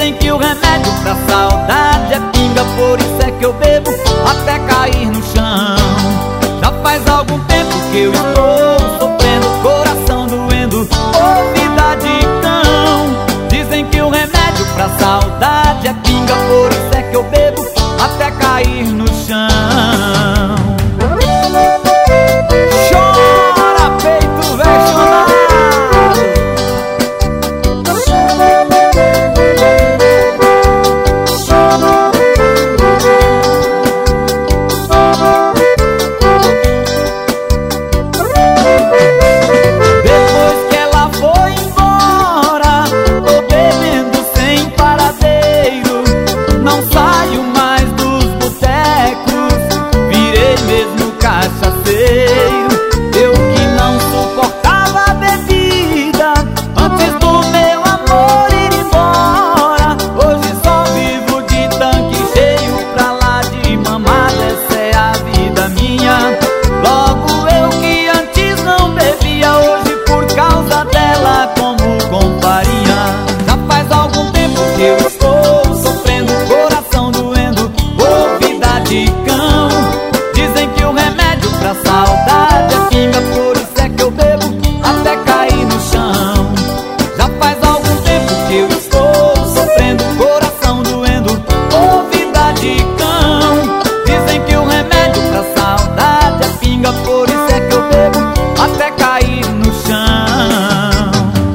Dizem que o remédio pra saudade é pinga, por isso é que eu bebo até cair no chão. Já faz algum tempo que eu estou sofrendo, coração doendo, ô vida de cão. Dizem que o remédio pra saudade é pinga, por isso é que eu bebo até cair no chão. Chora, peito vexionado. Depois que ela foi embora, tô bebendo sem paradeiro. Não saio mais dos botecos, virei mesmo cachaceiro. Eu que não suportava a bebida antes do meu amor ir embora, hoje só vivo de tanque cheio, pra lá de mamada, essa é a vida minha. Logo eu que antes não bebia, hoje por causa dela como com farinha. Já faz algum tempo que eu estou sofrendo, coração doendo, ô vida de cão. Dizem que o remédio pra saudade é pinga, por isso é que eu bebo até cair no chão. Já faz algum tempo que eu estou sofrendo, coração doendo, ô vida de cão. Dizem que o remédio pra saudade é pinga, por isso é que eu bebo até cair no chão.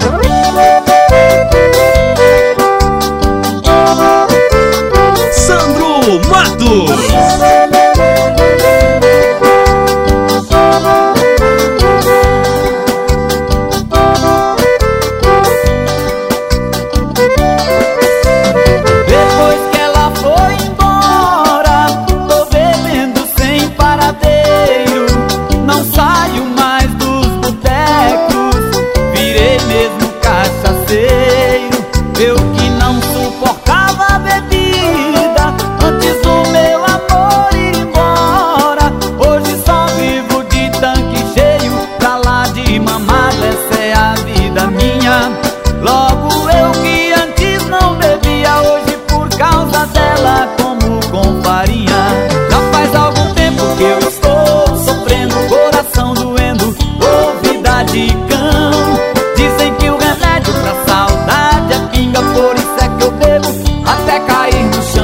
Sandro Matos. Depois que ela foi embora, tô bebendo sem paradeiro. Não saio mais dos botecos, virei mesmo cachaceiro. Eu que não suportava a bebida antes do meu amor ir embora, hoje só vivo de tanque cheio, pra lá de mamada, essa é a vida minha. Logo eu que antes não bebia, hoje por causa dela como com farinha. Já faz algum tempo que eu estou sofrendo, coração doendo, ô vida de cão. Dizem que o remédio pra saudade é pinga, por isso é que eu bebo até cair no chão.